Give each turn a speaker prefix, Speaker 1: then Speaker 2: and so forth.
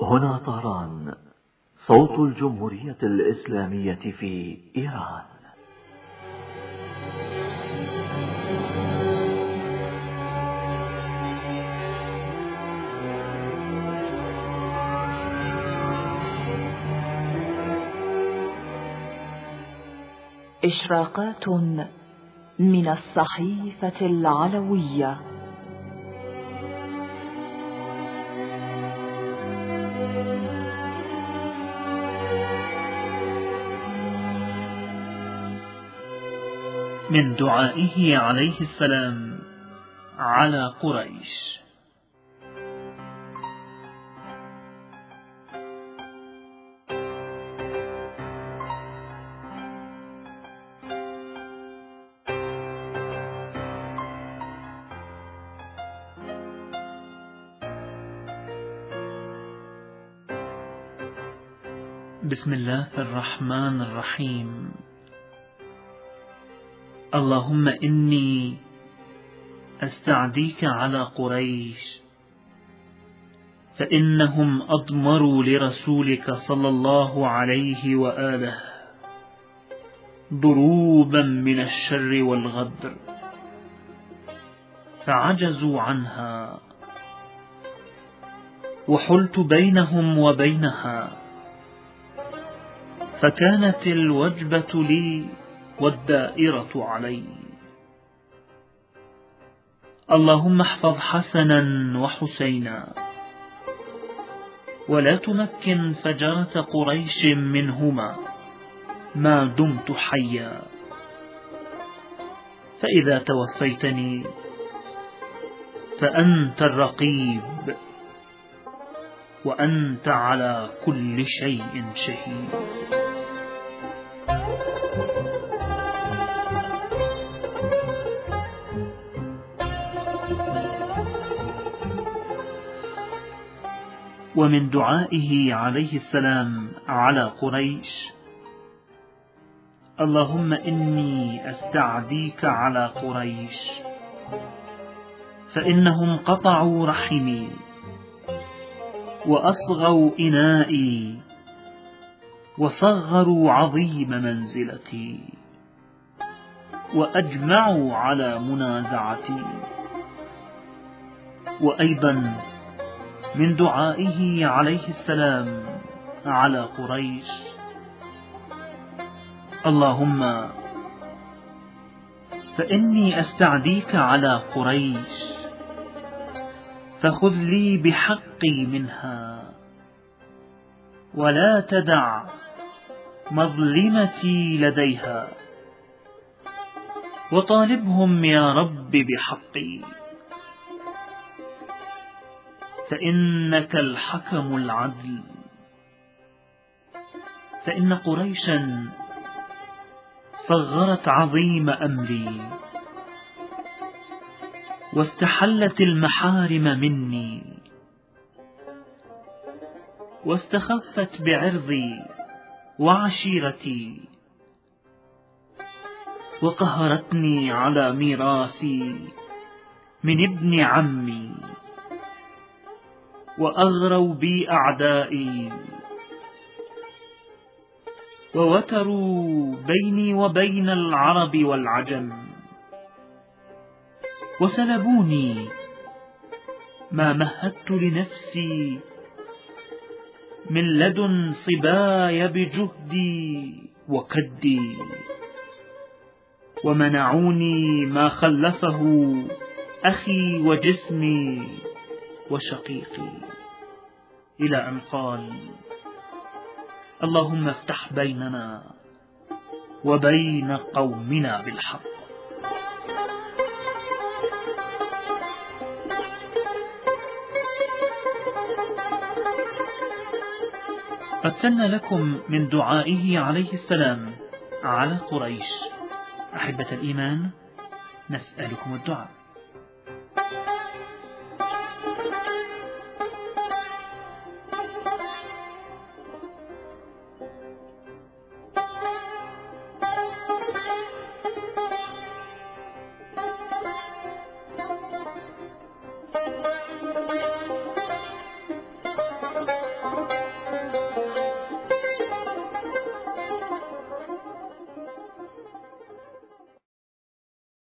Speaker 1: هنا طهران، صوت الجمهورية الإسلامية في إيران.
Speaker 2: إشراقات من الصحيفة العلوية.
Speaker 3: من دعائه عليه السلام على قريش. بسم الله الرحمن الرحيم. اللهم إني أستعديك على قريش، فإنهم أضمروا لرسولك صلى الله عليه وآله ضروبا من الشر والغدر، فعجزوا عنها، وحلت بينهم وبينها، فكانت الوجبة لي والدائرة علي. اللهم احفظ حسنا وحسينا، ولا تمكن فجرة قريش منهما ما دمت حيا، فإذا توفيتني فأنت الرقيب، وأنت على كل شيء شهيد. ومن دعائه عليه السلام على قريش: اللهم إني أستعديك على قريش، فإنهم قطعوا رحمي، وأصغوا إنائي، وصغروا عظيم منزلتي، وأجمعوا على منازعتي. وأيضا من دعائه عليه السلام على قريش: اللهم فإني أستعديك على قريش، فخذ لي بحقي منها، ولا تدع مظلمتي لديها، وطالبهم يا رب بحقي، فإنك الحكم العدل. فإن قريشا صغرت عظيم أمري، واستحلت المحارم مني، واستخفت بعرضي وعشيرتي، وقهرتني على ميراثي من ابن عمي، وأغروا بي أعدائي، ووتروا بيني وبين العرب والعجم، وسلبوني ما مهدت لنفسي من لدن صباي بجهدي وكدي، ومنعوني ما خلفه أخي وجسمي وشقيقي، إلى أن قال: اللهم افتح بيننا وبين قومنا بالحق. قد سن لكم من دعائه عليه السلام على قريش. أحبة الإيمان، نسألكم الدعاء.